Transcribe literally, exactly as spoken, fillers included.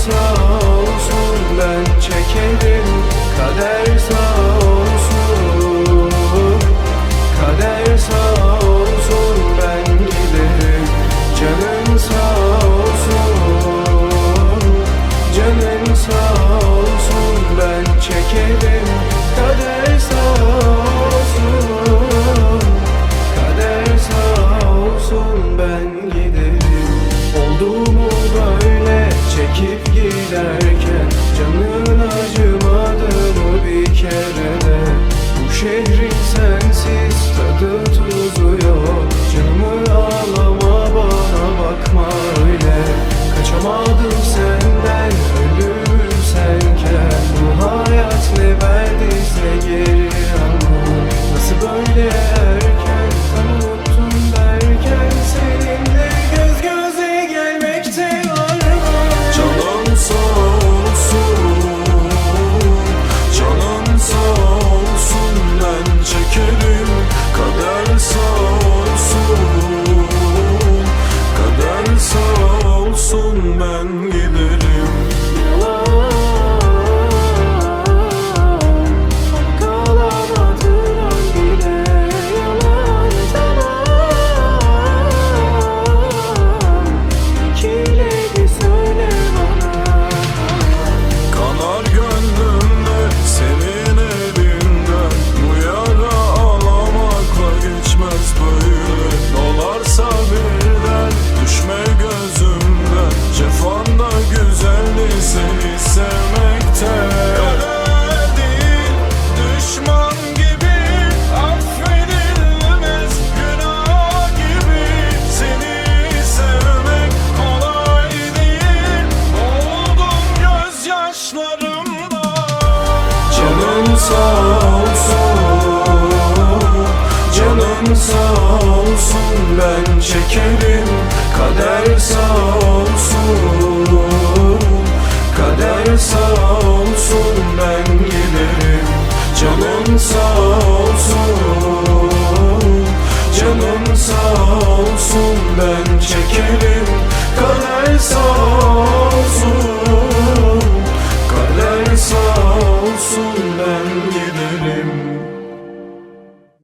sağ olsun ben çekerim, kader sağ olsun. Kader sağ olsun ben giderim, canın sağ olsun. Canın sağ olsun ben çekerim, kader sağ olsun. Kader sağ olsun ben giderim. Oldu mu böyle çekip giderken, canın acımadı mı bir kere de? Bu şehrin sensiz tadı tuzu yok, canımı ağlama bana bakma öyle. Kaçamadım senden ölüm senken, bu hayat ne verdiyse geri ama. Nasıl böyle erken unuttum derken, seninle göz göze gelmekte var mı? Canım sağ olsun, canım sağ olsun ben çekerim, kader sağ olsun. Kader sağ olsun ben giderim. Kalamadılar bile yalan tamam. İkiledi söyle bana. Kanar gönlümde senin elinden, bu yara ağlamakla geçmez böyle. Dolarsa birden düşme gözümden, cefanda güzeldi seni sevmekte. Kader değil düşman gibi affedilmez, günah gibi seni sevmek kolay değil. Oldum gözyaşlarımda. Canın sağ olsun, canın sağ olsun ben çekerim, kader sağ olsun. Kader sağ olsun ben giderim, canın sağ olsun.